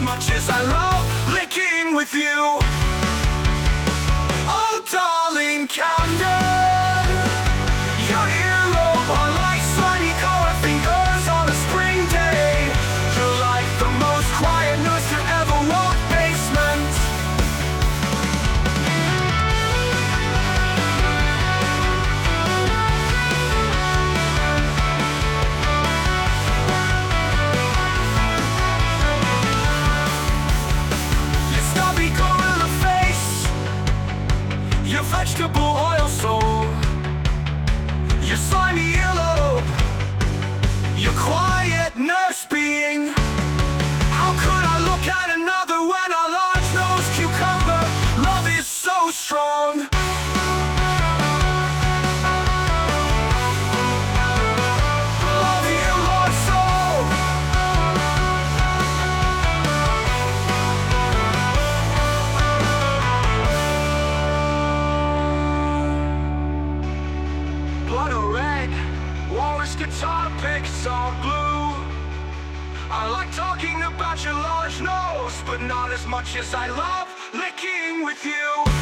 much as I love licking with you. Oh darling Camden, your earlobe are like slimy color fingers on a spring day. You're like the most quiet nurse to ever walk basement. Your stubby gorilla face, your vegetable oil soul, your slimy earlobe, your quiet nurse being. How could I look at another when our large-nosed cucumber love is so strong? Love you, Lord Soul. Blood or red, walrus guitar picks are blue. I like talking about your large nose, but not as much as I love licking with you.